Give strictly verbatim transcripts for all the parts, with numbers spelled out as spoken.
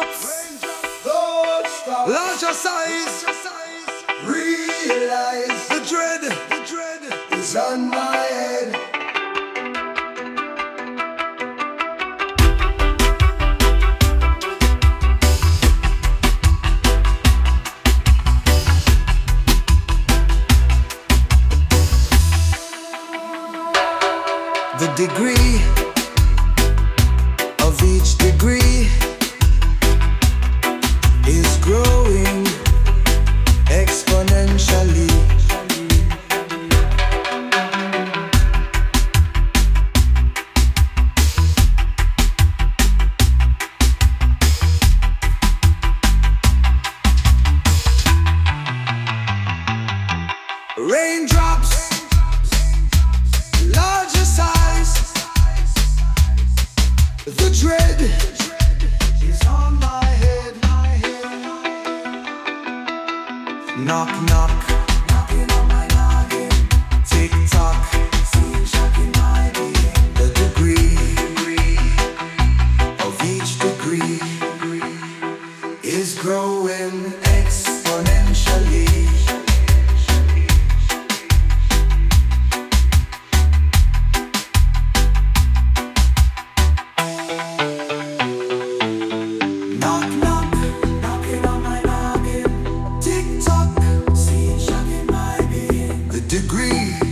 Raindrops, thoughts, larger size. Realize the dread, the dread is on my head. The degree of each degree is growing exponentially. Raindrops, larger size. The dread is on my head. Knock, knock, knocking on my noggin. Tick tock, seeing shock in my being. The degree of each degree is growing exponentially. Degree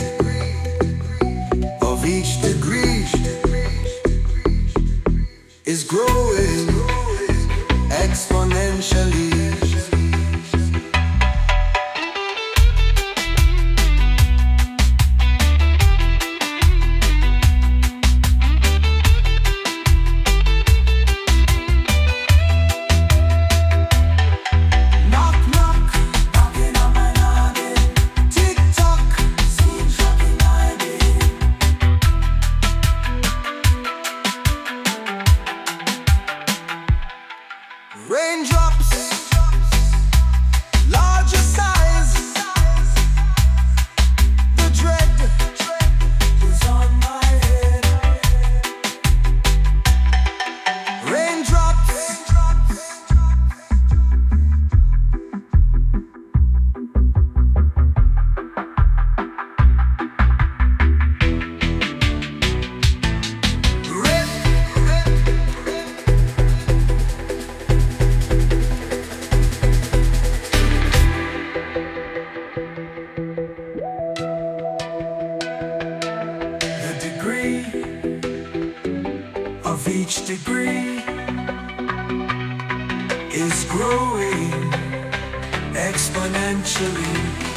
of each degree is growing exponentially. Raindrops, larger size. The dread is on my head. Raindrops, of each degree is growing exponentially.